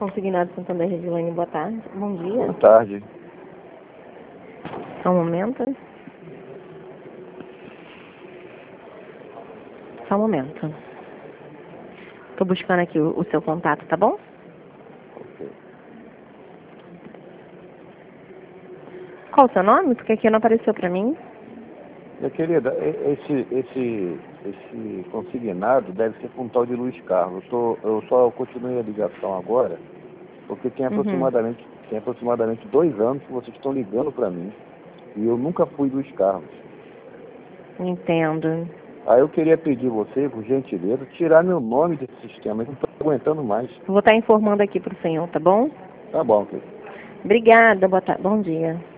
Consignado Santander Redilane, boa tarde. Bom dia. Boa tarde. Só um momento. Só um momento. Estou buscando aqui o seu contato, tá bom? Ok. Qual o seu nome? Porque aqui não apareceu para mim. Minha querida, esse consignado deve ser com um tal de Luiz Carlos. Eu só continuei a ligação agora, porque tem aproximadamente 2 anos que vocês estão ligando para mim. E eu nunca fui Luiz Carlos. Entendo. Aí eu queria pedir você, por gentileza, tirar meu nome desse sistema. Eu não estou aguentando mais. Vou estar informando aqui para o senhor, tá bom? Tá bom, querido. Obrigada, boa tarde. Bom dia.